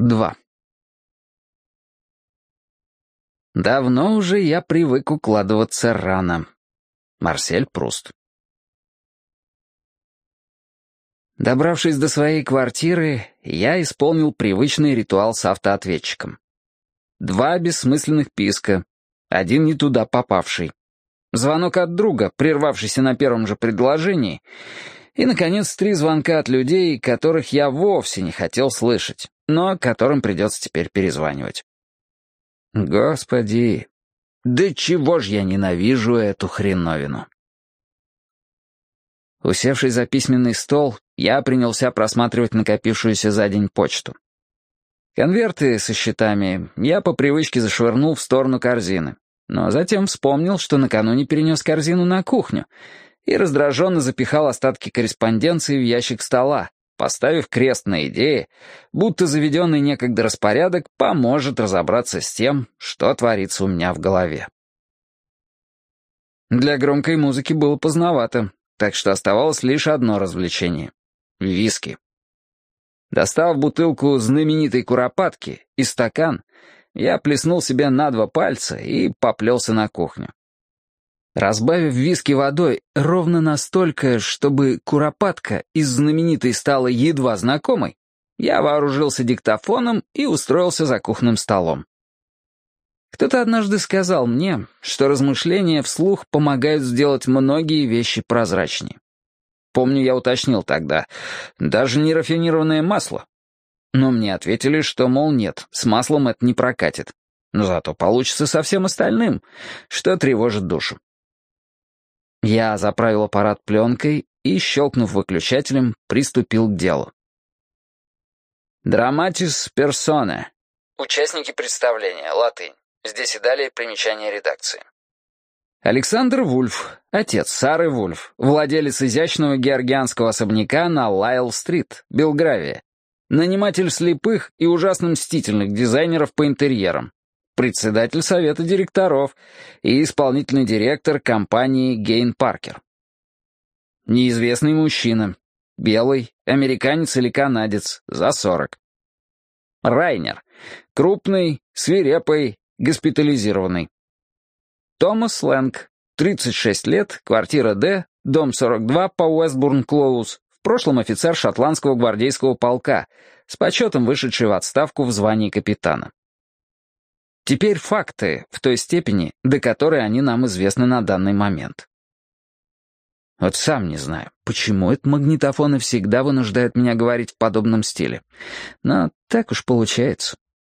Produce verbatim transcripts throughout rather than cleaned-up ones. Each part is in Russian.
два. Давно уже я привык укладываться рано. Марсель Пруст. Добравшись до своей квартиры, я исполнил привычный ритуал с автоответчиком. Два бессмысленных писка, один не туда попавший. Звонок от друга, прервавшийся на первом же предложении, и, наконец, три звонка от людей, которых я вовсе не хотел слышать, но которым придется теперь перезванивать. Господи, да чего ж я ненавижу эту хреновину. Усевшись за письменный стол, я принялся просматривать накопившуюся за день почту. Конверты со счетами я по привычке зашвырнул в сторону корзины, но затем вспомнил, что накануне перенес корзину на кухню и раздраженно запихал остатки корреспонденции в ящик стола, поставив крест на идее, будто заведенный некогда распорядок поможет разобраться с тем, что творится у меня в голове. Для громкой музыки было поздновато, так что оставалось лишь одно развлечение — виски. Достав бутылку знаменитой куропатки и стакан, я плеснул себе на два пальца и поплелся на кухню. Разбавив виски водой ровно настолько, чтобы куропатка из знаменитой стала едва знакомой, я вооружился диктофоном и устроился за кухонным столом. Кто-то однажды сказал мне, что размышления вслух помогают сделать многие вещи прозрачнее. Помню, я уточнил тогда, даже не рафинированное масло. Но мне ответили, что, мол, нет, с маслом это не прокатит. Но зато получится со всем остальным, что тревожит душу. Я заправил аппарат пленкой и, щелкнув выключателем, приступил к делу. Драматис персоне. Участники представления, латынь. Здесь и далее примечание редакции. Александр Вульф, отец Сары Вульф, владелец изящного георгианского особняка на Лайл-стрит, Белгравия, наниматель слепых и ужасно мстительных дизайнеров по интерьерам, председатель совета директоров и исполнительный директор компании Гейн Паркер. Неизвестный мужчина, белый, американец или канадец, за сорок. Райнер, крупный, свирепый, госпитализированный. Томас Лэнг, тридцать шесть лет, квартира Д, дом сорок два по Уэстбурн-Клоуз, в прошлом офицер шотландского гвардейского полка, с почетом вышедший в отставку в звании капитана. Теперь факты в той степени, до которой они нам известны на данный момент. Вот сам не знаю, почему этот магнитофон всегда вынуждает меня говорить в подобном стиле, но так уж получается.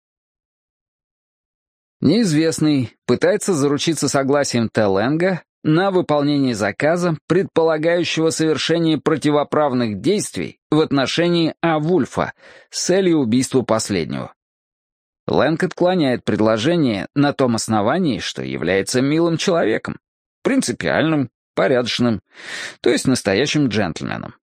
Неизвестный пытается заручиться согласием Т. Лэнга на выполнение заказа, предполагающего совершение противоправных действий в отношении А. Вульфа с целью убийства последнего. Лэнг отклоняет предложение на том основании, что является милым человеком, принципиальным, порядочным, то есть настоящим джентльменом.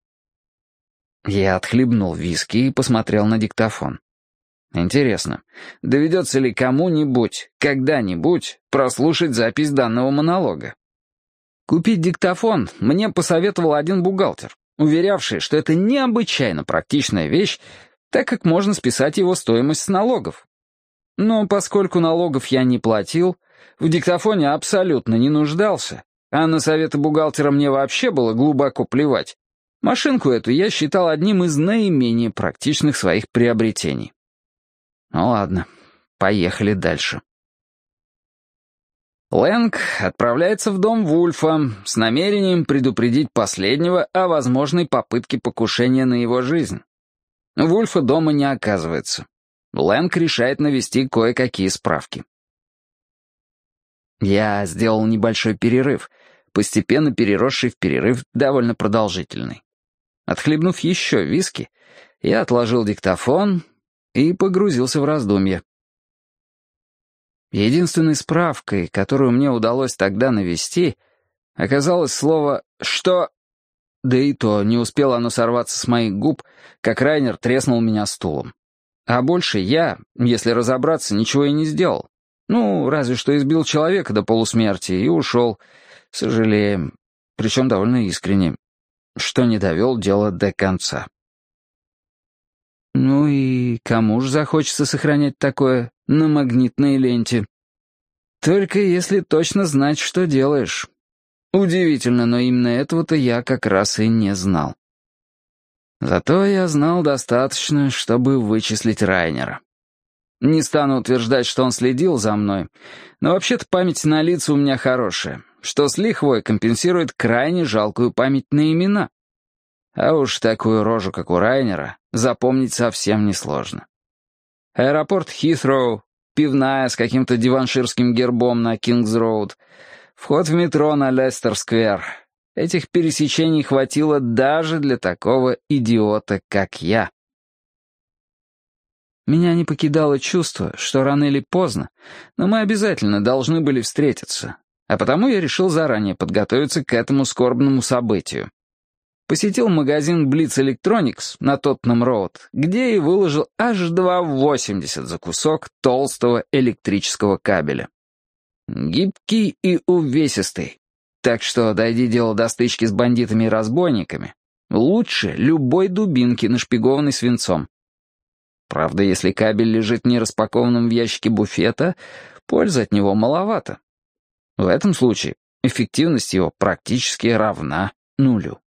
Я отхлебнул виски и посмотрел на диктофон. Интересно, доведется ли кому-нибудь, когда-нибудь прослушать запись данного монолога? Купить диктофон мне посоветовал один бухгалтер, уверявший, что это необычайно практичная вещь, так как можно списать его стоимость с налогов. Но поскольку налогов я не платил, в диктофоне абсолютно не нуждался, а на советы бухгалтера мне вообще было глубоко плевать, машинку эту я считал одним из наименее практичных своих приобретений. Ну ладно, поехали дальше. Лэнг отправляется в дом Вульфа с намерением предупредить последнего о возможной попытке покушения на его жизнь. Вульфа дома не оказывается. Лэнг решает навести кое-какие справки. Я сделал небольшой перерыв, постепенно переросший в перерыв довольно продолжительный. Отхлебнув еще виски, я отложил диктофон и погрузился в раздумья. Единственной справкой, которую мне удалось тогда навести, оказалось слово «что», да и то не успело оно сорваться с моих губ, как Райнер треснул меня стулом. А больше я, если разобраться, ничего и не сделал. Ну, разве что избил человека до полусмерти и ушел, сожалеем, причем довольно искренне, что не довел дело до конца. «Ну и и кому же захочется сохранять такое на магнитной ленте? Только если точно знать, что делаешь. Удивительно, но именно этого-то я как раз и не знал. Зато я знал достаточно, чтобы вычислить Райнера. Не стану утверждать, что он следил за мной, но вообще-то память на лица у меня хорошая, что с лихвой компенсирует крайне жалкую память на имена. А уж такую рожу, как у Райнера, запомнить совсем несложно. Аэропорт Хитроу, пивная с каким-то диванширским гербом на Кингс-Роуд, вход в метро на Лестер-сквер. Этих пересечений хватило даже для такого идиота, как я. Меня не покидало чувство, что рано или поздно, но мы обязательно должны были встретиться, а потому я решил заранее подготовиться к этому скорбному событию. Посетил магазин Blitz Electronics на Тоттенхэм-Роуд, где и выложил аж два восемьдесят за кусок толстого электрического кабеля. Гибкий и увесистый. Так что, дойди дело до стычки с бандитами и разбойниками, лучше любой дубинки, нашпигованной свинцом. Правда, если кабель лежит не распакованным в ящике буфета, пользы от него маловато. В этом случае эффективность его практически равна нулю.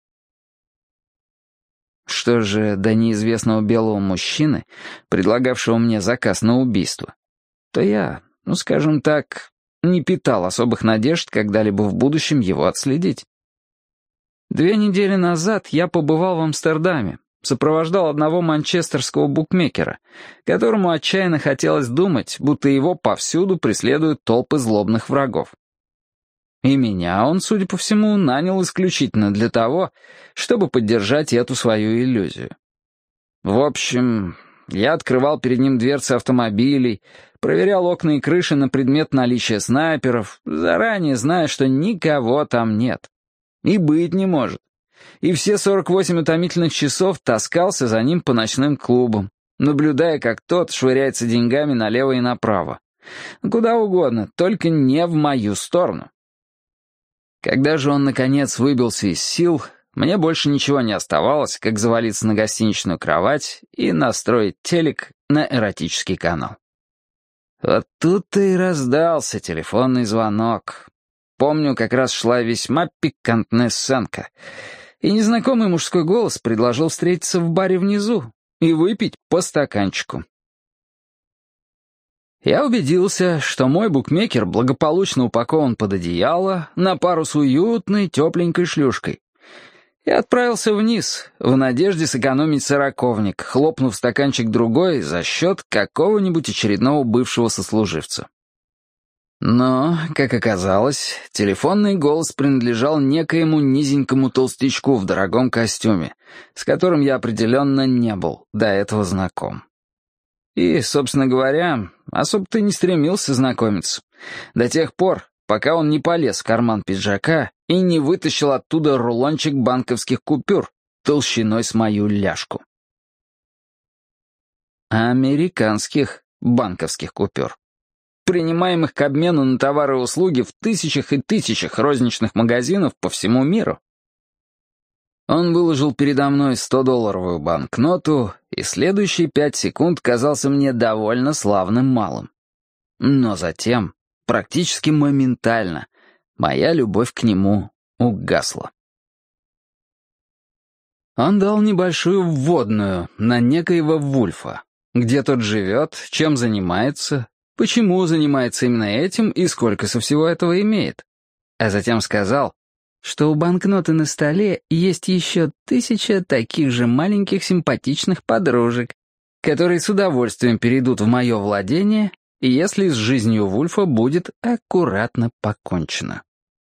Что же до неизвестного белого мужчины, предлагавшего мне заказ на убийство, то я, ну скажем так, не питал особых надежд когда-либо в будущем его отследить. Две недели назад я побывал в Амстердаме, сопровождал одного манчестерского букмекера, которому отчаянно хотелось думать, будто его повсюду преследуют толпы злобных врагов. И меня он, судя по всему, нанял исключительно для того, чтобы поддержать эту свою иллюзию. В общем, я открывал перед ним дверцы автомобилей, проверял окна и крыши на предмет наличия снайперов, заранее зная, что никого там нет. И быть не может. И все сорок восемь утомительных часов таскался за ним по ночным клубам, наблюдая, как тот швыряется деньгами налево и направо. Куда угодно, только не в мою сторону. Когда же он, наконец, выбился из сил, мне больше ничего не оставалось, как завалиться на гостиничную кровать и настроить телек на эротический канал. Вот тут-то и раздался телефонный звонок. Помню, как раз шла весьма пикантная сценка, и незнакомый мужской голос предложил встретиться в баре внизу и выпить по стаканчику. Я убедился, что мой букмекер благополучно упакован под одеяло на пару с уютной, тепленькой шлюшкой. И отправился вниз, в надежде сэкономить сороковник, хлопнув стаканчик другой за счет какого-нибудь очередного бывшего сослуживца. Но, как оказалось, телефонный голос принадлежал некоему низенькому толстячку в дорогом костюме, с которым я определенно не был до этого знаком. И, собственно говоря, особо-то не стремился знакомиться. До тех пор, пока он не полез в карман пиджака и не вытащил оттуда рулончик банковских купюр толщиной с мою ляжку. Американских банковских купюр, принимаемых к обмену на товары и услуги в тысячах и тысячах розничных магазинов по всему миру. Он выложил передо мной стодолларовую банкноту, и следующие пять секунд казался мне довольно славным малым. Но затем, практически моментально, моя любовь к нему угасла. Он дал небольшую вводную на некоего Вульфа, где тот живет, чем занимается, почему занимается именно этим и сколько со всего этого имеет. А затем сказал, что у банкноты на столе есть еще тысяча таких же маленьких симпатичных подружек, которые с удовольствием перейдут в мое владение, если с жизнью Вульфа будет аккуратно покончено.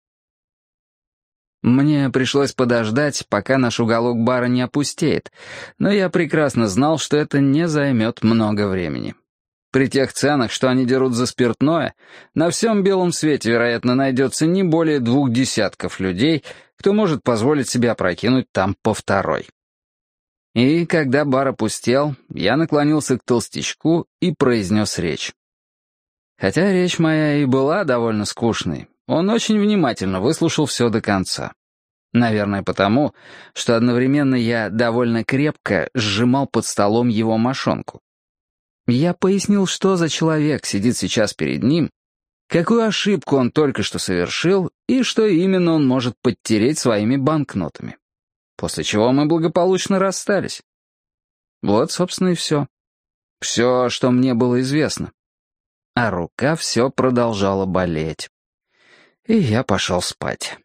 Мне пришлось подождать, пока наш уголок бара не опустеет, но я прекрасно знал, что это не займет много времени. При тех ценах, что они дерут за спиртное, на всем белом свете, вероятно, найдется не более двух десятков людей, кто может позволить себе опрокинуть там по второй. И когда бар опустел, я наклонился к толстячку и произнес речь. Хотя речь моя и была довольно скучной, он очень внимательно выслушал все до конца. Наверное, потому, что одновременно я довольно крепко сжимал под столом его мошонку. Я пояснил, что за человек сидит сейчас перед ним, какую ошибку он только что совершил и что именно он может подтереть своими банкнотами. После чего мы благополучно расстались. Вот, собственно, и все. Все, что мне было известно. А рука все продолжала болеть. И я пошел спать.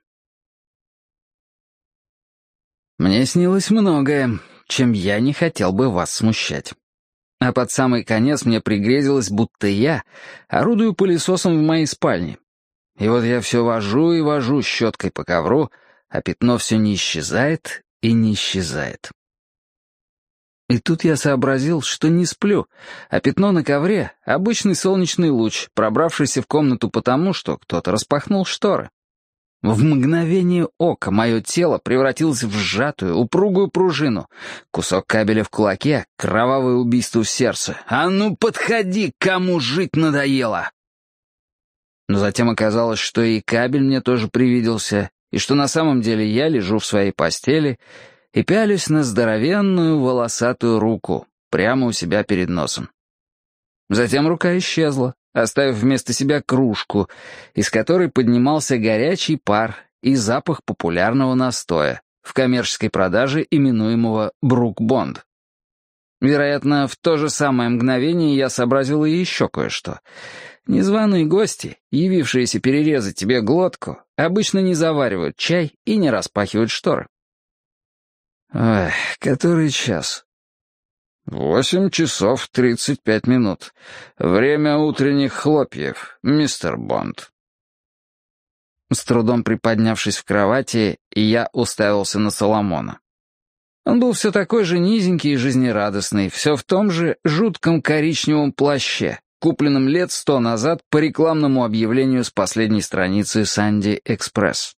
Мне снилось многое, чем я не хотел бы вас смущать. А под самый конец мне пригрезилось, будто я орудую пылесосом в моей спальне. И вот я все вожу и вожу щеткой по ковру, а пятно все не исчезает и не исчезает. И тут я сообразил, что не сплю, а пятно на ковре — обычный солнечный луч, пробравшийся в комнату потому, что кто-то распахнул шторы. В мгновение ока мое тело превратилось в сжатую, упругую пружину. Кусок кабеля в кулаке, кровавое убийство в сердце. «А ну подходи, кому жить надоело!» Но затем оказалось, что и кабель мне тоже привиделся, и что на самом деле я лежу в своей постели и пялюсь на здоровенную волосатую руку прямо у себя перед носом. Затем рука исчезла, оставив вместо себя кружку, из которой поднимался горячий пар и запах популярного настоя, в коммерческой продаже именуемого «Брук-Бонд». Вероятно, в то же самое мгновение я сообразил и еще кое-что. Незваные гости, явившиеся перерезать тебе глотку, обычно не заваривают чай и не распахивают шторы. Ой, который час? Восемь часов тридцать пять минут. Время утренних хлопьев, мистер Бонд. С трудом приподнявшись в кровати, я уставился на Соломона. Он был все такой же низенький и жизнерадостный, все в том же жутком коричневом плаще, купленном лет сто назад по рекламному объявлению с последней страницы «Санди Экспресс».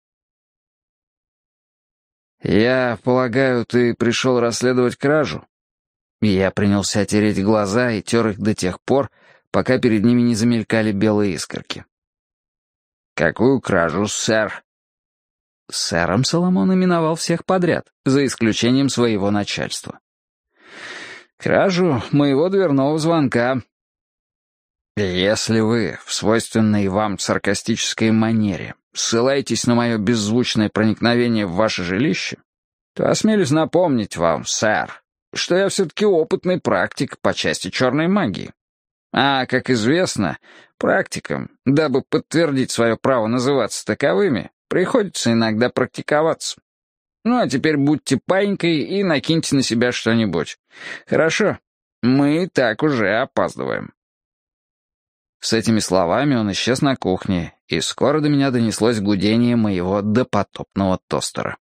«Я полагаю, ты пришел расследовать кражу?» Я принялся тереть глаза и тер их до тех пор, пока перед ними не замелькали белые искорки. «Какую кражу, сэр?» Сэром Соломон именовал всех подряд, за исключением своего начальства. «Кражу моего дверного звонка». «Если вы, в свойственной вам саркастической манере, ссылаетесь на мое беззвучное проникновение в ваше жилище, то осмелюсь напомнить вам, сэр, что я все-таки опытный практик по части черной магии. А, как известно, практикам, дабы подтвердить свое право называться таковыми, приходится иногда практиковаться. Ну, а теперь будьте паинькой и накиньте на себя что-нибудь. Хорошо? Мы и так уже опаздываем». С этими словами он исчез на кухне, и скоро до меня донеслось гудение моего допотопного тостера.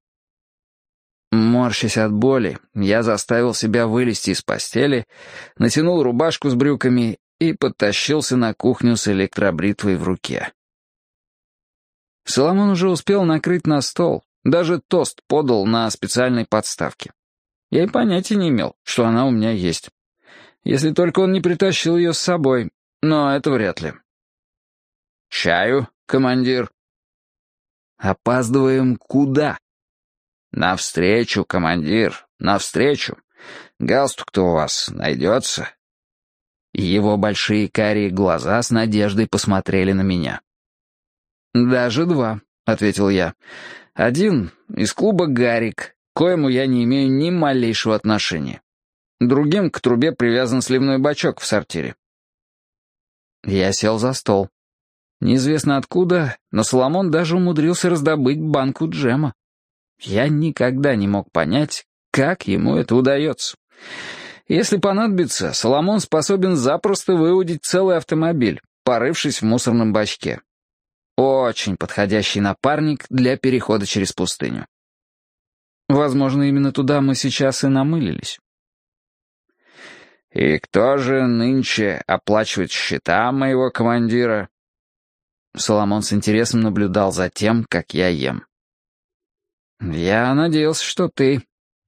Морщась от боли, я заставил себя вылезти из постели, натянул рубашку с брюками и подтащился на кухню с электробритвой в руке. Соломон уже успел накрыть на стол, даже тост подал на специальной подставке. Я и понятия не имел, что она у меня есть. Если только он не притащил ее с собой, но это вряд ли. «Чаю, командир?» «Опаздываем куда?» «Навстречу, командир, навстречу. Галстук-то у вас найдется?» Его большие карие глаза с надеждой посмотрели на меня. «Даже два», — ответил я. «Один из клуба «Гарик», к коему я не имею ни малейшего отношения. Другим к трубе привязан сливной бачок в сортире». Я сел за стол. Неизвестно откуда, но Соломон даже умудрился раздобыть банку джема. Я никогда не мог понять, как ему это удается. Если понадобится, Соломон способен запросто выудить целый автомобиль, порывшись в мусорном бачке. Очень подходящий напарник для перехода через пустыню. Возможно, именно туда мы сейчас и намылились. «И кто же нынче оплачивает счета моего командира?» Соломон с интересом наблюдал за тем, как я ем. «Я надеялся, что ты...»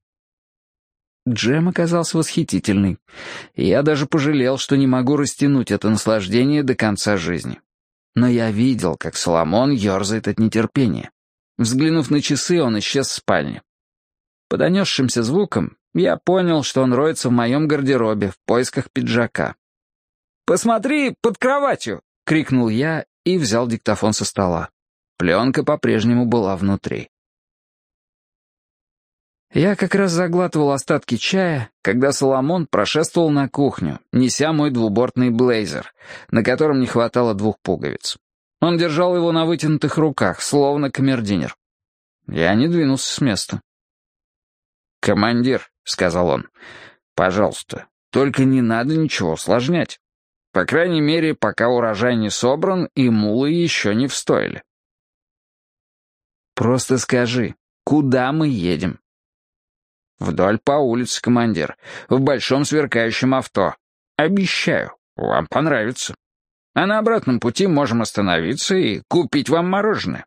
Джем оказался восхитительный, и я даже пожалел, что не могу растянуть это наслаждение до конца жизни. Но я видел, как Соломон ерзает от нетерпения. Взглянув на часы, он исчез в спальне. По донесшимся звукам, Я понял, что он роется в моем гардеробе в поисках пиджака. «Посмотри под кроватью!» — крикнул я и взял диктофон со стола. Пленка по-прежнему была внутри. Я как раз заглатывал остатки чая, когда Соломон прошествовал на кухню, неся мой двубортный блейзер, на котором не хватало двух пуговиц. Он держал его на вытянутых руках, словно камердинер. Я не двинулся с места. «Командир», — сказал он, — «пожалуйста, только не надо ничего усложнять. По крайней мере, пока урожай не собран и мулы еще не в стойле». «Просто скажи, куда мы едем?» «Вдоль по улице, командир, в большом сверкающем авто. Обещаю, вам понравится. А на обратном пути можем остановиться и купить вам мороженое».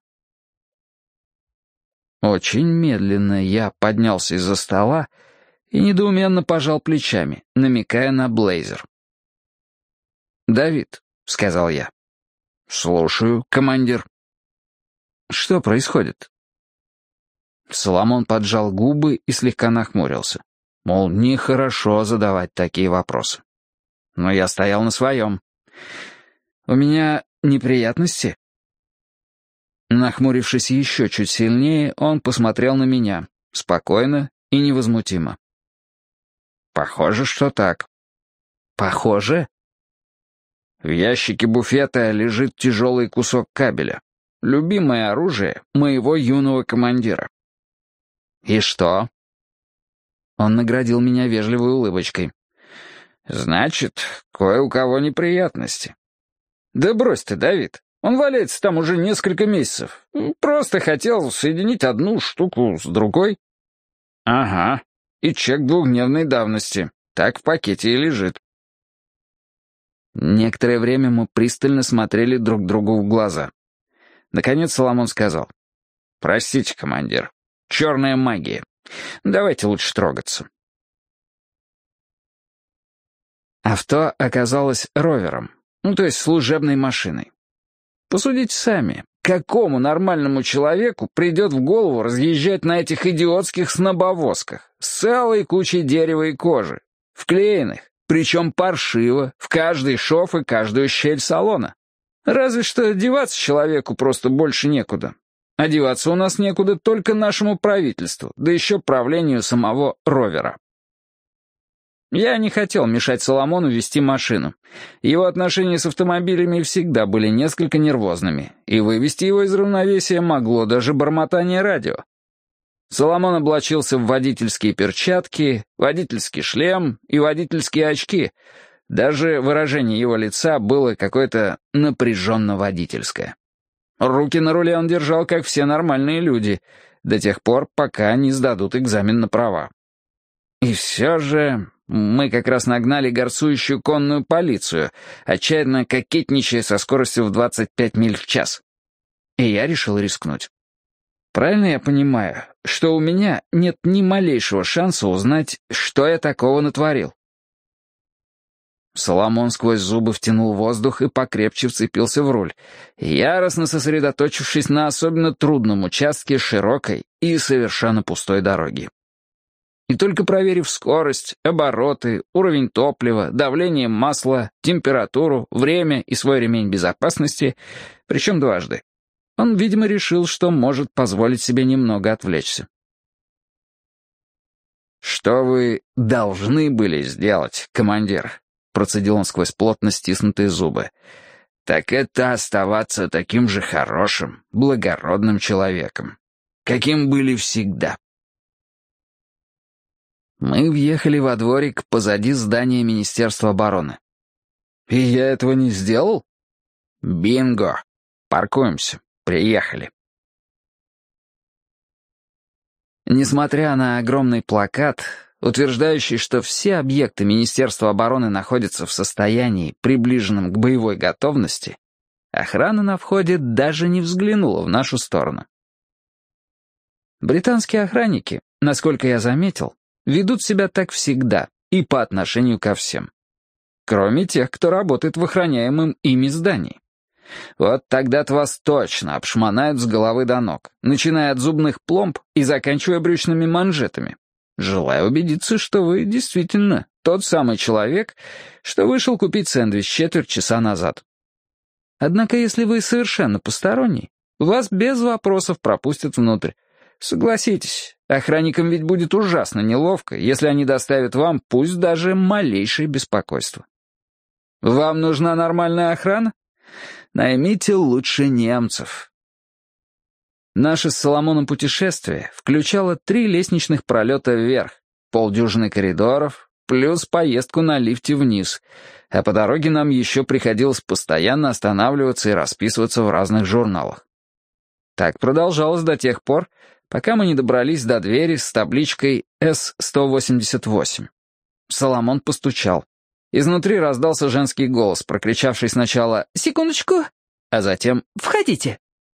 Очень медленно я поднялся из-за стола и недоуменно пожал плечами, намекая на блейзер. «Давид», — сказал я. «Слушаю, командир». «Что происходит?» Соломон поджал губы и слегка нахмурился. Мол, нехорошо задавать такие вопросы. Но я стоял на своем. «У меня неприятности?» Нахмурившись еще чуть сильнее, он посмотрел на меня, спокойно и невозмутимо. «Похоже, что так». «Похоже?» В ящике буфета лежит тяжелый кусок кабеля. Любимое оружие моего юного командира. «И что?» Он наградил меня вежливой улыбочкой. «Значит, кое у кого неприятности». «Да брось ты, Давид. Он валяется там уже несколько месяцев. Просто хотел соединить одну штуку с другой». «Ага. И чек двухдневной давности. Так в пакете и лежит». Некоторое время мы пристально смотрели друг другу в глаза. Наконец Соломон сказал: «Простите, командир. Черная магия. Давайте лучше трогаться». Авто оказалось ровером, ну то есть служебной машиной. Посудите сами, какому нормальному человеку придет в голову разъезжать на этих идиотских снобовозках с целой кучей дерева и кожи, вклеенных, причем паршиво, в каждый шов и каждую щель салона? Разве что деваться человеку просто больше некуда. А деваться у нас некуда только нашему правительству, да еще правлению самого ровера. Я не хотел мешать Соломону вести машину. Его отношения с автомобилями всегда были несколько нервозными, и вывести его из равновесия могло даже бормотание радио. Соломон облачился в водительские перчатки, водительский шлем и водительские очки. Даже выражение его лица было какое-то напряженно-водительское. Руки на руле он держал, как все нормальные люди, до тех пор, пока не сдадут экзамен на права. И все же мы как раз нагнали горцующую конную полицию, отчаянно кокетничая со скоростью в двадцать пять миль в час. И я решил рискнуть. Правильно я понимаю, что у меня нет ни малейшего шанса узнать, что я такого натворил? Соломон сквозь зубы втянул воздух и покрепче вцепился в руль, яростно сосредоточившись на особенно трудном участке широкой и совершенно пустой дороги. И только проверив скорость, обороты, уровень топлива, давление масла, температуру, время и свой ремень безопасности, причем дважды, он, видимо, решил, что может позволить себе немного отвлечься. «Что вы должны были сделать, командир?» — процедил он сквозь плотно стиснутые зубы. «Так это оставаться таким же хорошим, благородным человеком, каким были всегда». Мы въехали во дворик позади здания Министерства обороны. «И я этого не сделал?» «Бинго! Паркуемся. Приехали». Несмотря на огромный плакат, утверждающий, что все объекты Министерства обороны находятся в состоянии, приближенном к боевой готовности, охрана на входе даже не взглянула в нашу сторону. Британские охранники, насколько я заметил, ведут себя так всегда и по отношению ко всем. Кроме тех, кто работает в охраняемом ими здании. Вот тогда-то вас точно обшмонают с головы до ног, начиная от зубных пломб и заканчивая брючными манжетами. Желаю убедиться, что вы действительно тот самый человек, что вышел купить сэндвич четверть часа назад. Однако, если вы совершенно посторонний, вас без вопросов пропустят внутрь. Согласитесь, охранникам ведь будет ужасно неловко, если они доставят вам пусть даже малейшее беспокойство. Вам нужна нормальная охрана? Наймите лучше немцев. Наше с Соломоном путешествие включало три лестничных пролета вверх, полдюжины коридоров, плюс поездку на лифте вниз, а по дороге нам еще приходилось постоянно останавливаться и расписываться в разных журналах. Так продолжалось до тех пор, пока мы не добрались до двери с табличкой эс сто восемьдесят восемь. Соломон постучал. Изнутри раздался женский голос, прокричавший сначала «Секундочку», а затем «Входите».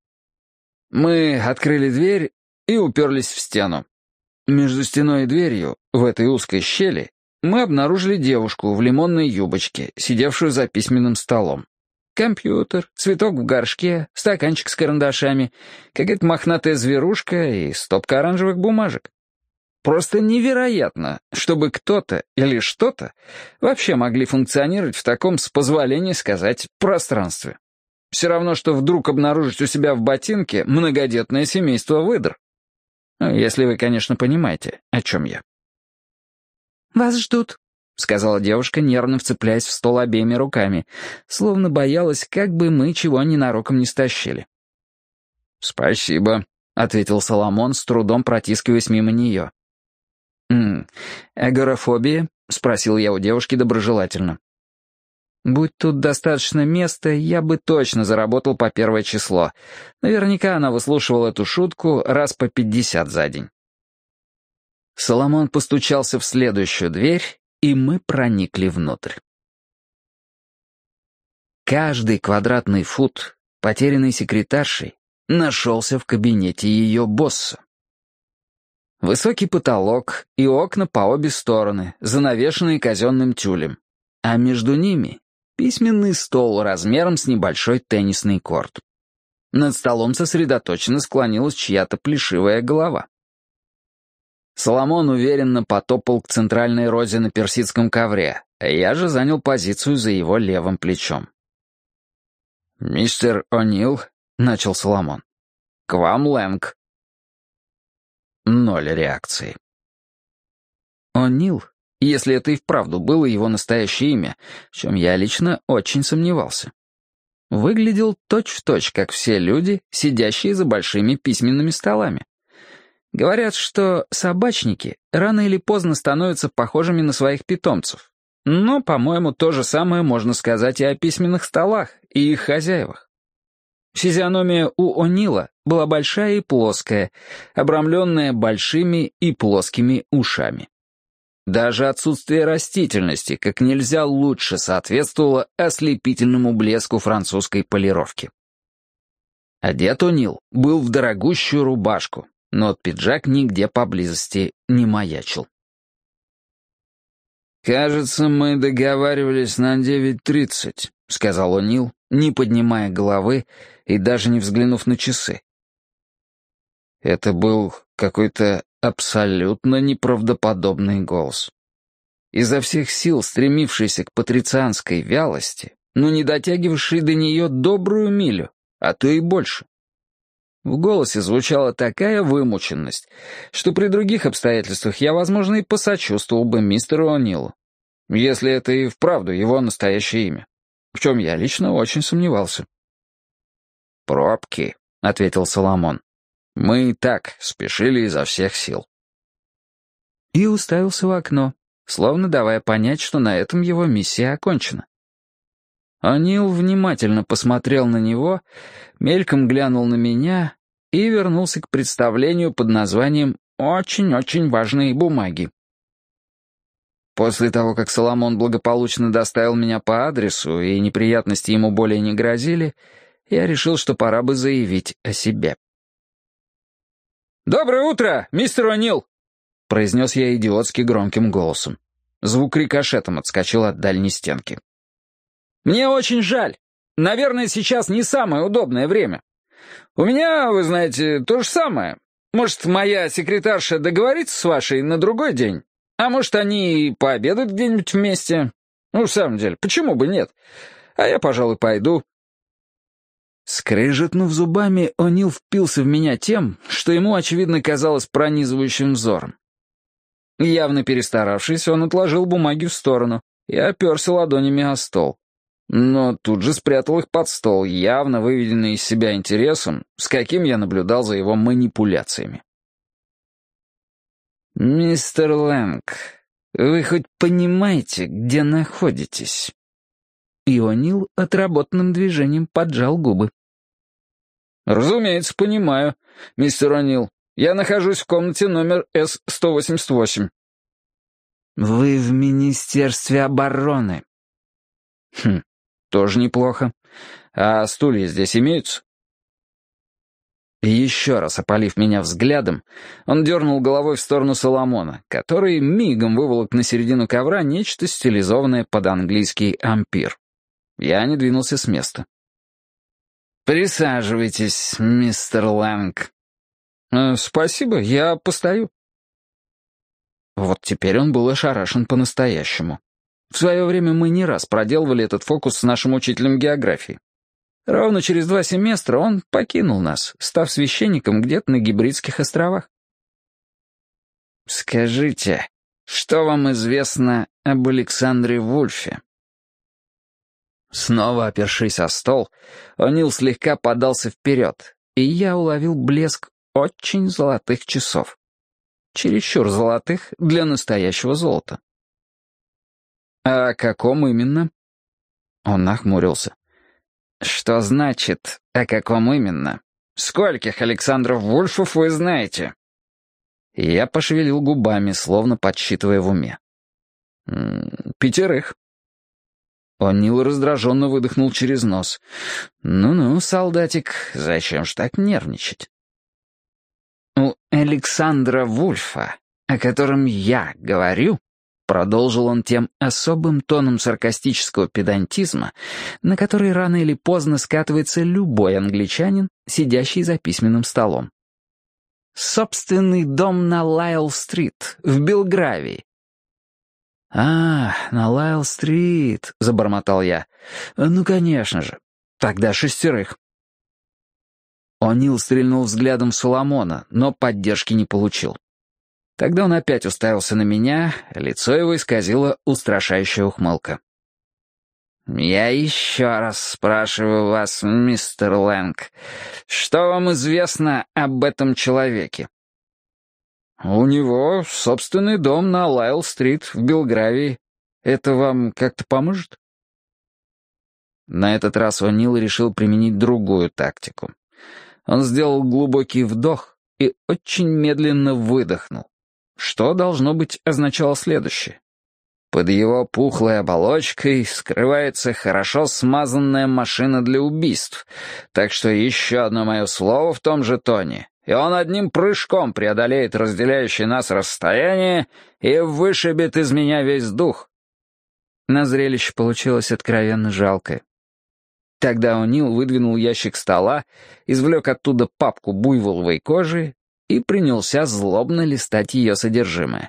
Мы открыли дверь и уперлись в стену. Между стеной и дверью, в этой узкой щели, мы обнаружили девушку в лимонной юбочке, сидевшую за письменным столом. Компьютер, цветок в горшке, стаканчик с карандашами, какая-то мохнатая зверушка и стопка оранжевых бумажек. Просто невероятно, чтобы кто-то или что-то вообще могли функционировать в таком, с позволения сказать, пространстве. Все равно, что вдруг обнаружить у себя в ботинке многодетное семейство выдр. Если вы, конечно, понимаете, о чем я. «Вас ждут», — сказала девушка, нервно вцепляясь в стол обеими руками, словно боялась, как бы мы чего ненароком не стащили. «Спасибо», — ответил Соломон, с трудом протискиваясь мимо нее. «М-м, агорафобия?» — спросил я у девушки доброжелательно. «Будь тут достаточно места, я бы точно заработал по первое число. Наверняка она выслушивала эту шутку раз по пятьдесят за день». Соломон постучался в следующую дверь, и мы проникли внутрь. Каждый квадратный фут, потерянный секретаршей, нашелся в кабинете ее босса. Высокий потолок и окна по обе стороны, занавешенные казенным тюлем, а между ними письменный стол размером с небольшой теннисный корт. Над столом сосредоточенно склонилась чья-то плешивая голова. Соломон уверенно потопал к центральной розе на персидском ковре, а я же занял позицию за его левым плечом. «Мистер О'Нил», — начал Соломон, — «к вам Лэнг». Ноль реакции. О'Нил, если это и вправду было его настоящее имя, в чем я лично очень сомневался, выглядел точь-в-точь, как все люди, сидящие за большими письменными столами. Говорят, что собачники рано или поздно становятся похожими на своих питомцев. Но, по-моему, то же самое можно сказать и о письменных столах и их хозяевах. Физиономия у О'Нила была большая и плоская, обрамленная большими и плоскими ушами. Даже отсутствие растительности как нельзя лучше соответствовало ослепительному блеску французской полировки. Одет О'Нил был в дорогущую рубашку, но пиджак нигде поблизости не маячил. «Кажется, мы договаривались на девять тридцать», — сказал О'Нил, не поднимая головы и даже не взглянув на часы. Это был какой-то абсолютно неправдоподобный голос. Изо всех сил стремившийся к патрицианской вялости, но не дотягивавший до нее добрую милю, а то и больше. В голосе звучала такая вымученность, что при других обстоятельствах я, возможно, и посочувствовал бы мистеру О'Нилу, если это и вправду его настоящее имя, в чем я лично очень сомневался. «Пробки», — ответил Соломон. «Мы и так спешили изо всех сил». И уставился в окно, словно давая понять, что на этом его миссия окончена. О'Нил внимательно посмотрел на него, мельком глянул на меня и вернулся к представлению под названием «Очень-очень важные бумаги». После того, как Соломон благополучно доставил меня по адресу и неприятности ему более не грозили, я решил, что пора бы заявить о себе. «Доброе утро, мистер О'Нил!» — произнес я идиотски громким голосом. Звук рикошетом отскочил от дальней стенки. «Мне очень жаль. Наверное, сейчас не самое удобное время. У меня, вы знаете, то же самое. Может, моя секретарша договорится с вашей на другой день? А может, они и пообедают где-нибудь вместе? Ну, в самом деле, почему бы нет? А я, пожалуй, пойду». Скрежетнув зубами, О'Нил впился в меня тем, что ему, очевидно, казалось пронизывающим взором. Явно перестаравшись, он отложил бумаги в сторону и оперся ладонями о стол. Но тут же спрятал их под стол, явно выведенный из себя интересом, с каким я наблюдал за его манипуляциями. «Мистер Лэнг, вы хоть понимаете, где находитесь?» И О'Нил отработанным движением поджал губы. «Разумеется, понимаю, мистер О'Нил. Я нахожусь в комнате номер эс сто восемьдесят восемь». «Вы в Министерстве обороны». «Хм, тоже неплохо. А стулья здесь имеются?» Еще раз опалив меня взглядом, он дернул головой в сторону Соломона, который мигом выволок на середину ковра нечто стилизованное под английский ампир. Я не двинулся с места. «Присаживайтесь, мистер Лэнг». «Э, «Спасибо, я постою». Вот теперь он был ошарашен по-настоящему. В свое время мы не раз проделывали этот фокус с нашим учителем географии. Ровно через два семестра он покинул нас, став священником где-то на Гибридских островах. «Скажите, что вам известно об Александре Вульфе?» Снова опершись о стол, О'Нил слегка подался вперед, и я уловил блеск очень золотых часов. Чересчур золотых для настоящего золота. «А о каком именно?» Он нахмурился. «Что значит, о каком именно? Скольких Александров Вульфов вы знаете?» Я пошевелил губами, словно подсчитывая в уме. «Пятерых». О'Нил раздраженно выдохнул через нос. «Ну-ну, солдатик, зачем ж так нервничать?» «У Александра Вульфа, о котором я говорю», — продолжил он тем особым тоном саркастического педантизма, на который рано или поздно скатывается любой англичанин, сидящий за письменным столом. «Собственный дом на Лайл-стрит, в Белгравии». «А, на Лайл-стрит», — забормотал я. «Ну, конечно же. Тогда шестерых». О'Нил стрельнул взглядом в Соломона, но поддержки не получил. Тогда он опять уставился на меня, лицо его исказило устрашающая ухмылка. «Я еще раз спрашиваю вас, мистер Лэнг, что вам известно об этом человеке?» «У него собственный дом на Лайл-стрит в Белгравии. Это вам как-то поможет?» На этот раз О'Нил решил применить другую тактику. Он сделал глубокий вдох и очень медленно выдохнул, что, должно быть, означало следующее. Под его пухлой оболочкой скрывается хорошо смазанная машина для убийств, так что еще одно мое слово в том же тоне, и он одним прыжком преодолеет разделяющее нас расстояние и вышибет из меня весь дух. На зрелище получилось откровенно жалкое. Тогда О'Нил выдвинул ящик стола, извлек оттуда папку буйволовой кожи и принялся злобно листать ее содержимое.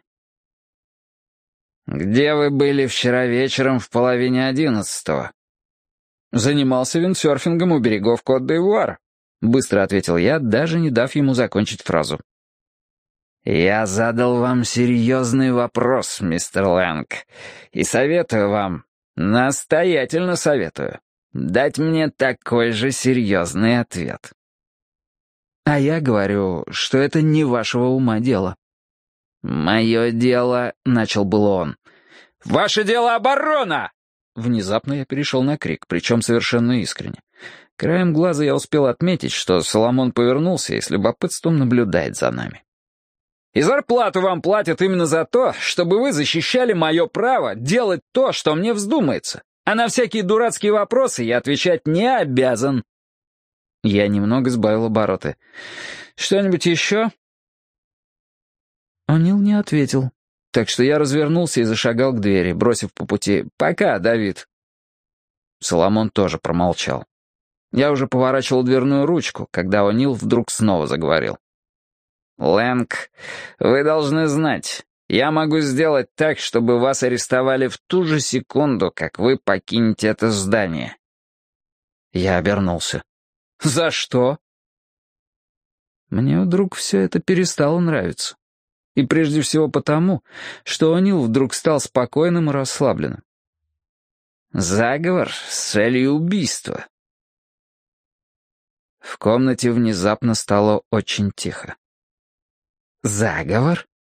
«Где вы были вчера вечером в половине одиннадцатого?» «Занимался виндсерфингом у берегов Кот-д'Ивуар», — быстро ответил я, даже не дав ему закончить фразу. «Я задал вам серьезный вопрос, мистер Лэнг, и советую вам, настоятельно советую, дать мне такой же серьезный ответ». «А я говорю, что это не вашего ума дело». «Мое дело», — начал было он. «Ваше дело оборона!» Внезапно я перешел на крик, причем совершенно искренне. Краем глаза я успел отметить, что Соломон повернулся и с любопытством наблюдает за нами. «И зарплату вам платят именно за то, чтобы вы защищали мое право делать то, что мне вздумается, а на всякие дурацкие вопросы я отвечать не обязан». Я немного сбавил обороты. «Что-нибудь еще?» О'Нил не ответил, так что я развернулся и зашагал к двери, бросив по пути «Пока, Давид». Соломон тоже промолчал. Я уже поворачивал дверную ручку, когда О'Нил вдруг снова заговорил. Лэнг, вы должны знать, я могу сделать так, чтобы вас арестовали в ту же секунду, как вы покинете это здание». Я обернулся. «За что?» Мне вдруг все это перестало нравиться. И прежде всего потому, что О'Нил вдруг стал спокойным и расслабленным. «Заговор с целью убийства». В комнате внезапно стало очень тихо. «Заговор?»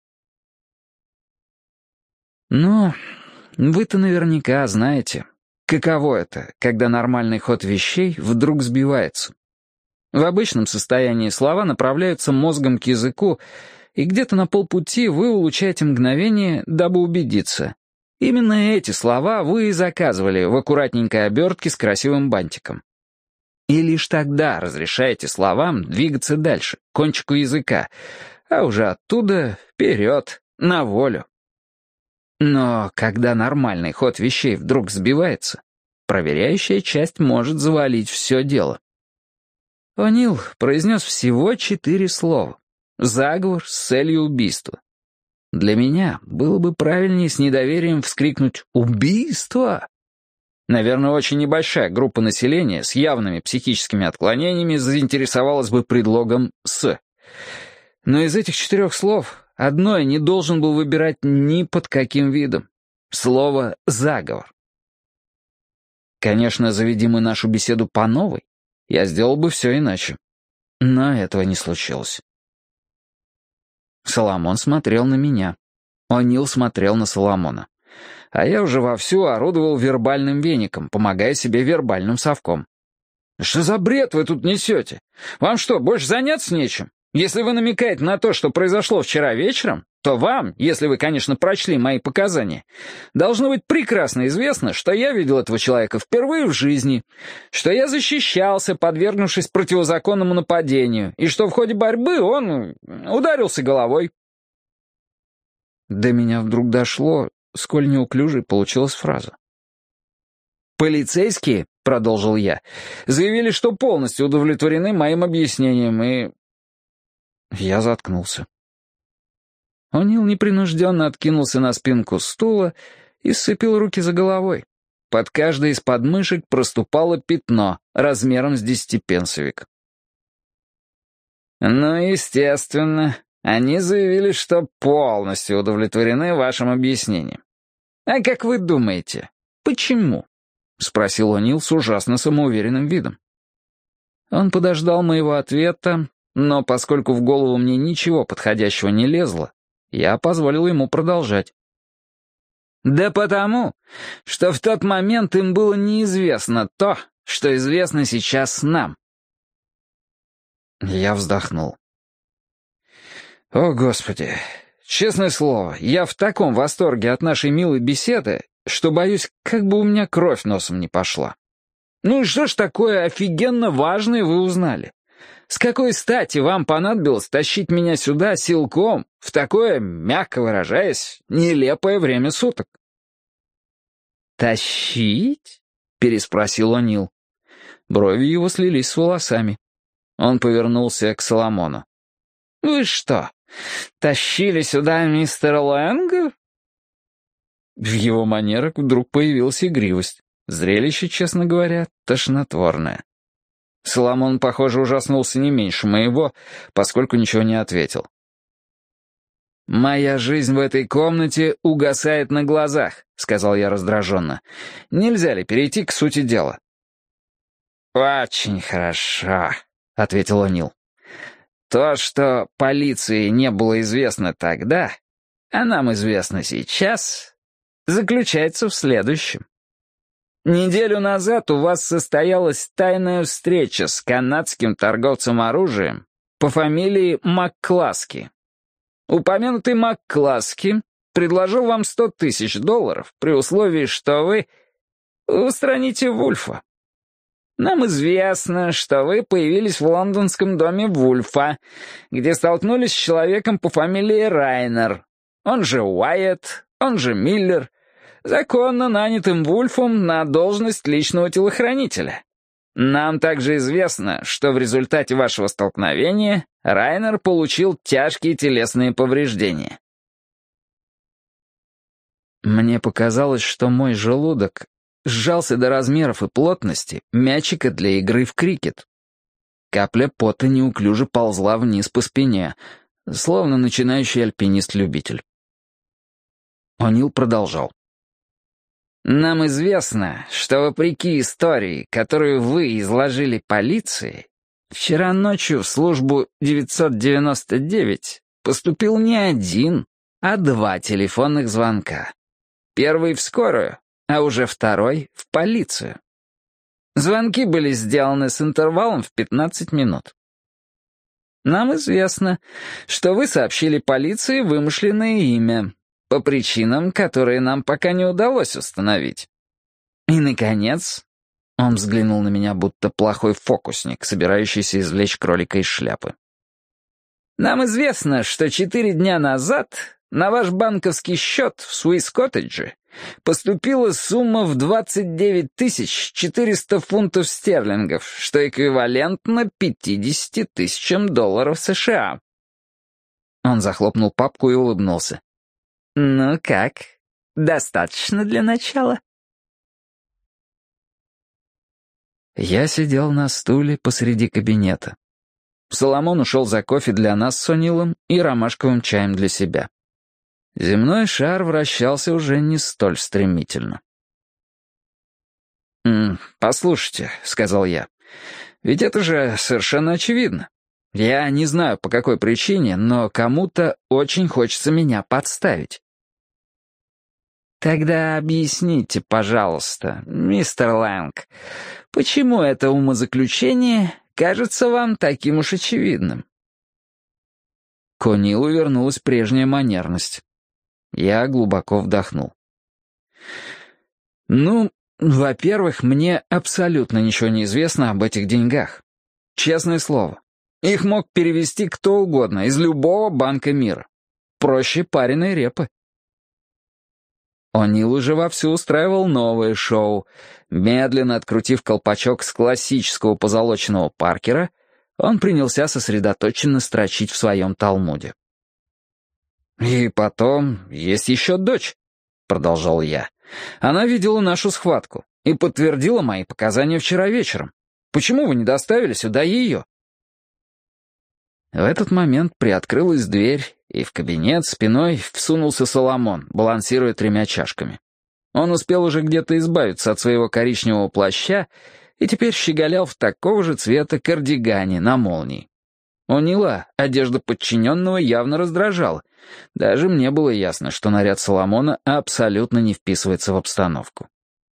«Ну, вы-то наверняка знаете, каково это, когда нормальный ход вещей вдруг сбивается. В обычном состоянии слова направляются мозгом к языку, и где-то на полпути вы улучшаете мгновение, дабы убедиться. Именно эти слова вы и заказывали в аккуратненькой обертке с красивым бантиком. И лишь тогда разрешаете словам двигаться дальше, к кончику языка, а уже оттуда вперед, на волю. Но когда нормальный ход вещей вдруг сбивается, проверяющая часть может завалить все дело. О'Нил произнес всего четыре слова. Заговор с целью убийства. Для меня было бы правильнее с недоверием вскрикнуть «Убийство!». Наверное, очень небольшая группа населения с явными психическими отклонениями заинтересовалась бы предлогом «с». Но из этих четырех слов одно я не должен был выбирать ни под каким видом. Слово «заговор». Конечно, заведи мы нашу беседу по новой, я сделал бы все иначе. Но этого не случилось. Соломон смотрел на меня. О'Нил смотрел на Соломона. А я уже вовсю орудовал вербальным веником, помогая себе вербальным совком. «Что за бред вы тут несете? Вам что, больше заняться нечем? Если вы намекаете на то, что произошло вчера вечером, то вам, если вы, конечно, прочли мои показания, должно быть прекрасно известно, что я видел этого человека впервые в жизни, что я защищался, подвергнувшись противозаконному нападению, и что в ходе борьбы он ударился головой». До меня вдруг дошло, сколь неуклюжей получилась фраза. «Полицейские, — продолжил я, — заявили, что полностью удовлетворены моим объяснением, и...» Я заткнулся. О'Нил непринужденно откинулся на спинку стула и сцепил руки за головой. Под каждой из подмышек проступало пятно размером с десятипенсовик. «Ну, естественно, они заявили, что полностью удовлетворены вашим объяснением. А как вы думаете, почему?» — спросил О'Нил с ужасно самоуверенным видом. Он подождал моего ответа, но поскольку в голову мне ничего подходящего не лезло, я позволил ему продолжать. «Да потому, что в тот момент им было неизвестно то, что известно сейчас нам». Я вздохнул. «О, Господи! Честное слово, я в таком восторге от нашей милой беседы, что боюсь, как бы у меня кровь носом не пошла. Ну и что ж такое офигенно важное вы узнали? С какой стати вам понадобилось тащить меня сюда силком в такое, мягко выражаясь, нелепое время суток?» «Тащить?» — переспросил О'Нил. Брови его слились с волосами. Он повернулся к Соломону. «Вы что, тащили сюда мистера Лэнга?» В его манерах вдруг появилась игривость. Зрелище, честно говоря, тошнотворное. Соломон, похоже, ужаснулся не меньше моего, поскольку ничего не ответил. «Моя жизнь в этой комнате угасает на глазах», — сказал я раздраженно. «Нельзя ли перейти к сути дела?» «Очень хорошо», — ответил О'Нил. «То, что полиции не было известно тогда, а нам известно сейчас, заключается в следующем. Неделю назад у вас состоялась тайная встреча с канадским торговцем оружием по фамилии Маккласки. Упомянутый Маккласки предложил вам сто тысяч долларов при условии, что вы устраните Вульфа. Нам известно, что вы появились в лондонском доме Вульфа, где столкнулись с человеком по фамилии Райнер, он же Уайетт, он же Миллер, законно нанятым Вульфом на должность личного телохранителя. Нам также известно, что в результате вашего столкновения Райнер получил тяжкие телесные повреждения». Мне показалось, что мой желудок сжался до размеров и плотности мячика для игры в крикет. Капля пота неуклюже ползла вниз по спине, словно начинающий альпинист-любитель. О'Нил продолжал. «Нам известно, что вопреки истории, которую вы изложили полиции, вчера ночью в службу девятьсот девяносто девять поступил не один, а два телефонных звонка. Первый в скорую, а уже второй в полицию. Звонки были сделаны с интервалом в пятнадцать минут. Нам известно, что вы сообщили полиции вымышленное имя, по причинам, которые нам пока не удалось установить. И, наконец, он взглянул на меня, будто плохой фокусник, собирающийся извлечь кролика из шляпы. Нам известно, что четыре дня назад на ваш банковский счет в Суис-Коттедже поступила сумма в двадцать девять тысяч четыреста фунтов стерлингов, что эквивалентно пятидесяти тысячам долларов США. Он захлопнул папку и улыбнулся. «Ну как, достаточно для начала?» Я сидел на стуле посреди кабинета. Соломон ушел за кофе для нас с О'Нилом и ромашковым чаем для себя. Земной шар вращался уже не столь стремительно. «М, «Послушайте», — сказал я, — «ведь это же совершенно очевидно. Я не знаю, по какой причине, но кому-то очень хочется меня подставить». «Тогда объясните, пожалуйста, мистер Лэнг, почему это умозаключение кажется вам таким уж очевидным?» К О'Нилу вернулась прежняя манерность. Я глубоко вдохнул. «Ну, во-первых, мне абсолютно ничего не известно об этих деньгах. Честное слово. Их мог перевести кто угодно, из любого банка мира. Проще пареной репы». О'Нил уже вовсю устраивал новое шоу. Медленно открутив колпачок с классического позолоченного Паркера, он принялся сосредоточенно строчить в своем талмуде. «И потом есть еще дочь», — продолжал я. «Она видела нашу схватку и подтвердила мои показания вчера вечером. Почему вы не доставили сюда ее?» В этот момент приоткрылась дверь, и в кабинет спиной всунулся Соломон, балансируя тремя чашками. Он успел уже где-то избавиться от своего коричневого плаща и теперь щеголял в такого же цвета кардигане на молнии. О'Нила одежда подчиненного явно раздражала. Даже мне было ясно, что наряд Соломона абсолютно не вписывается в обстановку.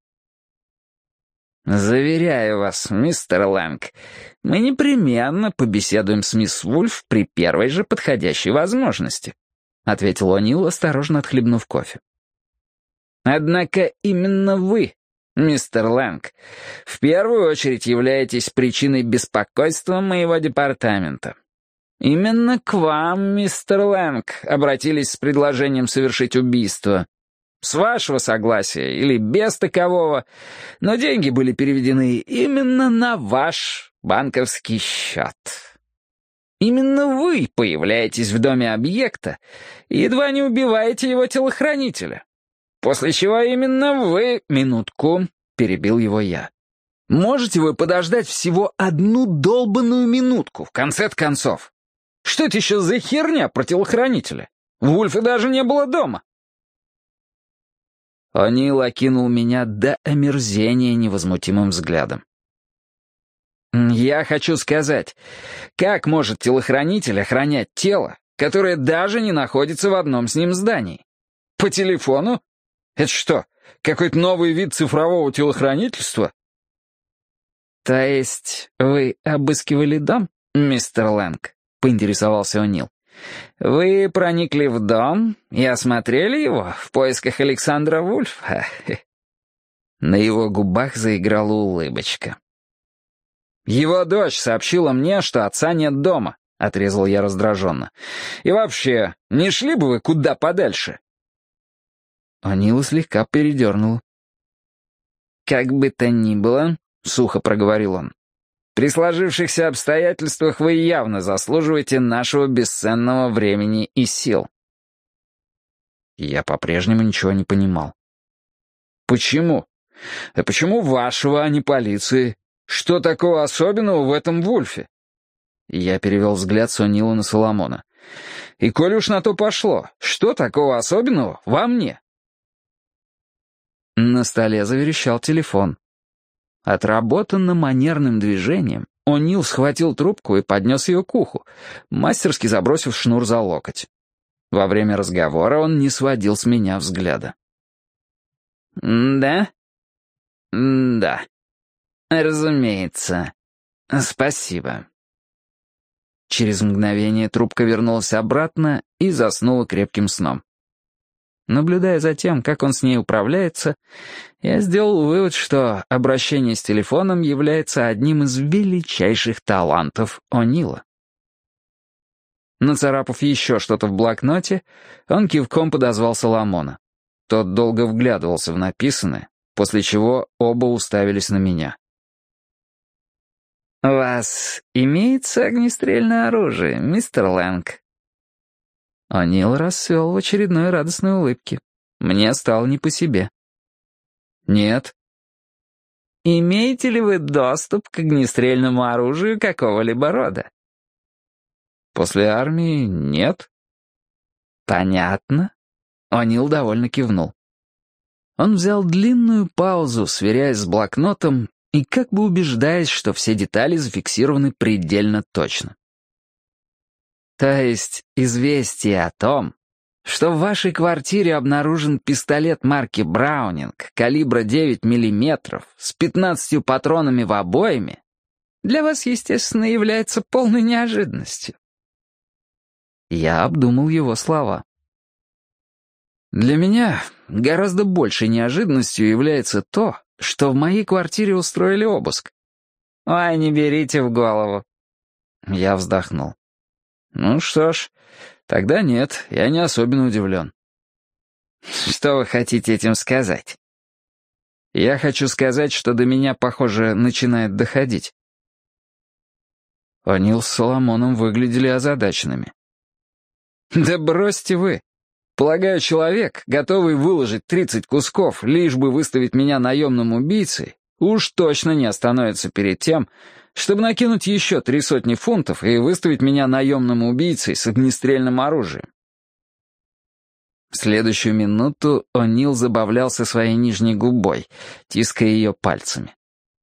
«Заверяю вас, мистер Лэнг, мы непременно побеседуем с мисс Вульф при первой же подходящей возможности», — ответил О'Нил, осторожно отхлебнув кофе. «Однако именно вы, мистер Лэнг, в первую очередь являетесь причиной беспокойства моего департамента. Именно к вам, мистер Лэнг, обратились с предложением совершить убийство. С вашего согласия или без такового, но деньги были переведены именно на ваш банковский счет. Именно вы появляетесь в доме объекта и едва не убиваете его телохранителя. После чего именно вы, минутку, перебил его я. Можете вы подождать всего одну долбанную минутку, в конце концов? Что это еще за херня про телохранителя? Вульфа даже не было дома. О'Нил окинул меня до омерзения невозмутимым взглядом. «Я хочу сказать, как может телохранитель охранять тело, которое даже не находится в одном с ним здании? По телефону? Это что, какой-то новый вид цифрового телохранительства?» «То есть вы обыскивали дом, мистер Лэнг?» — поинтересовался О'Нил. «Вы проникли в дом и осмотрели его в поисках Александра Вульфа?» На его губах заиграла улыбочка. «Его дочь сообщила мне, что отца нет дома», — отрезал я раздраженно. «И вообще, не шли бы вы куда подальше?» О'Нила слегка передернула. «Как бы то ни было, — сухо проговорил он. «При сложившихся обстоятельствах вы явно заслуживаете нашего бесценного времени и сил». Я по-прежнему ничего не понимал. «Почему? А почему вашего, а не полиции? Что такого особенного в этом Вульфе?» Я перевел взгляд с О'Нила на Соломона. «И коли уж на то пошло, что такого особенного во мне?» На столе заверещал телефон. Отработанно манерным движением О'Нил схватил трубку и поднес ее к уху, мастерски забросив шнур за локоть. Во время разговора он не сводил с меня взгляда. «Да? Да. Разумеется. Спасибо». Через мгновение трубка вернулась обратно и заснула крепким сном. Наблюдая за тем, как он с ней управляется, я сделал вывод, что обращение с телефоном является одним из величайших талантов О'Нила. Нацарапав еще что-то в блокноте, он кивком подозвал Соломона. Тот долго вглядывался в написанное, после чего оба уставились на меня. «У вас имеется огнестрельное оружие, мистер Лэнг?» О'Нил расцвел в очередной радостной улыбке. Мне стало не по себе. «Нет». «Имеете ли вы доступ к огнестрельному оружию какого-либо рода?» «После армии нет». «Понятно». О'Нил довольно кивнул. Он взял длинную паузу, сверяясь с блокнотом и как бы убеждаясь, что все детали зафиксированы предельно точно. «То есть известие о том, что в вашей квартире обнаружен пистолет марки Браунинг калибра девять миллиметров с пятнадцатью патронами в обойме, для вас, естественно, является полной неожиданностью». Я обдумал его слова. «Для меня гораздо большей неожиданностью является то, что в моей квартире устроили обыск». «Ой, не берите в голову». Я вздохнул. «Ну что ж, тогда нет, я не особенно удивлен». «Что вы хотите этим сказать?» «Я хочу сказать, что до меня, похоже, начинает доходить». О'Нил с Соломоном выглядели озадаченными. «Да бросьте вы. Полагаю, человек, готовый выложить тридцать кусков, лишь бы выставить меня наемным убийцей, уж точно не остановится перед тем, чтобы накинуть еще три сотни фунтов и выставить меня наемным убийцей с огнестрельным оружием». В следующую минуту О'Нил забавлялся своей нижней губой, тиская ее пальцами.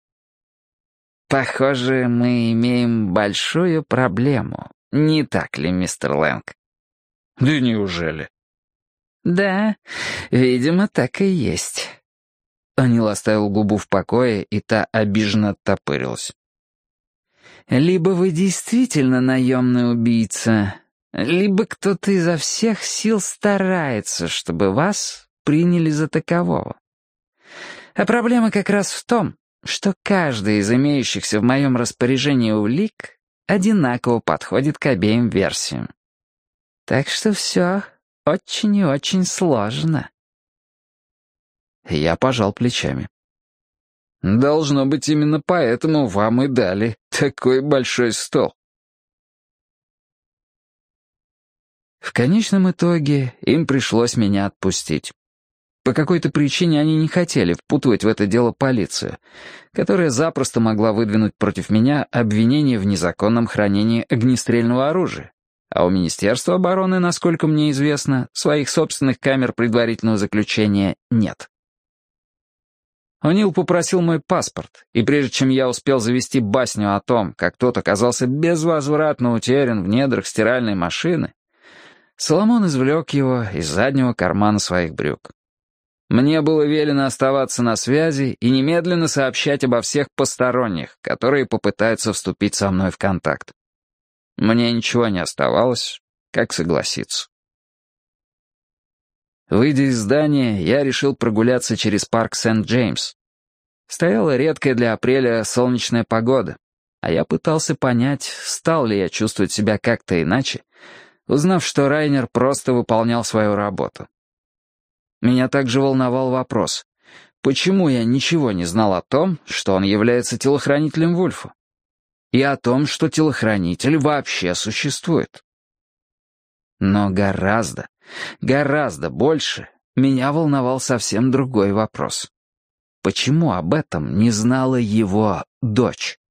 «Похоже, мы имеем большую проблему, не так ли, мистер Лэнг?» «Да неужели?» «Да, видимо, так и есть». О'Нил оставил губу в покое, и та обиженно оттопырилась. «Либо вы действительно наемный убийца, либо кто-то изо всех сил старается, чтобы вас приняли за такового. А проблема как раз в том, что каждый из имеющихся в моем распоряжении улик одинаково подходит к обеим версиям. Так что все очень и очень сложно». Я пожал плечами. «Должно быть, именно поэтому вам и дали такой большой стол». В конечном итоге им пришлось меня отпустить. По какой-то причине они не хотели впутывать в это дело полицию, которая запросто могла выдвинуть против меня обвинение в незаконном хранении огнестрельного оружия. А у Министерства обороны, насколько мне известно, своих собственных камер предварительного заключения нет. О'Нил попросил мой паспорт, и прежде чем я успел завести басню о том, как тот оказался безвозвратно утерян в недрах стиральной машины, Соломон извлек его из заднего кармана своих брюк. Мне было велено оставаться на связи и немедленно сообщать обо всех посторонних, которые попытаются вступить со мной в контакт. Мне ничего не оставалось, как согласиться. Выйдя из здания, я решил прогуляться через парк Сент-Джеймс. Стояла редкая для апреля солнечная погода, а я пытался понять, стал ли я чувствовать себя как-то иначе, узнав, что Райнер просто выполнял свою работу. Меня также волновал вопрос, Почему я ничего не знал о том, что он является телохранителем Вульфа? И о том, что телохранитель вообще существует? Но гораздо, гораздо больше меня волновал совсем другой вопрос. Почему об этом не знала его дочь?